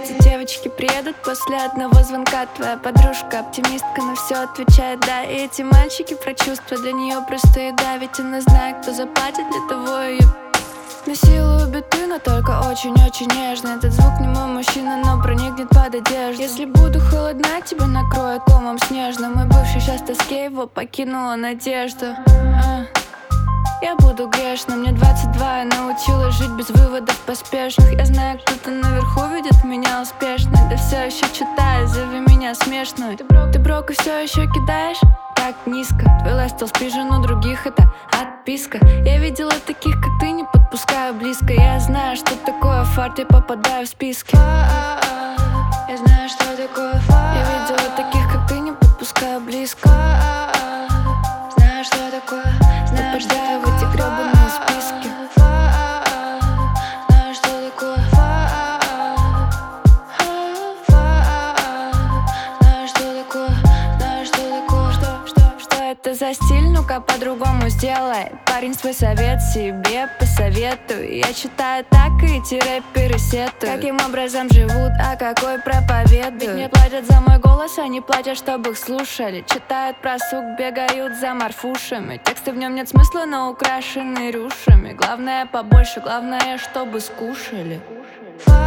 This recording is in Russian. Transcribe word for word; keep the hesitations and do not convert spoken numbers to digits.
Эти девочки приедут после одного звонка. Твоя подружка оптимистка, на все отвечает да. И эти мальчики про чувства для нее просто еда. Ведь она знает, кто заплатит для того ее. Насилую биты, но только очень-очень нежно. Этот звук не мой мужчина, но проникнет под одежду. Если буду холодна, тебя накроет комом снежным. Мой бывший сейчас в тоске, его покинула надежда. а. Я буду грешна, мне двадцать два, я научилась жить без выводов поспешных. Я знаю, кто-то наверху видит меня успешной. Да все еще читаю, зови меня смешную. Ты брок, ты брок и все еще кидаешь так низко. Твой лайфстайл спижен у других, это отписка. Я видела таких, как ты, не подпускаю близко. Я знаю, что такое фарт, я попадаю в списки. Я знаю, что такое фарт. Я видела таких, как ты, не подпускаю близко. Знаю, что такое, попадаю в эти гребаные списки. Знаю, что такое, знаю, что такое, знаю, что такое. Что, что, что это за стиль? Ну-ка по-другому сделай. Парень, свой совет себе посоветуй. Я читаю так, и эти рэперы сетуют. Каким образом живут, а какой проповедуют. Ведь мне платят за мой голос, они платят, чтобы их слушали. Читают про сук, бегают за морфушами. Тексты в нем нет смысла, но украшены рюшами. Главное побольше, главное, чтобы скушали.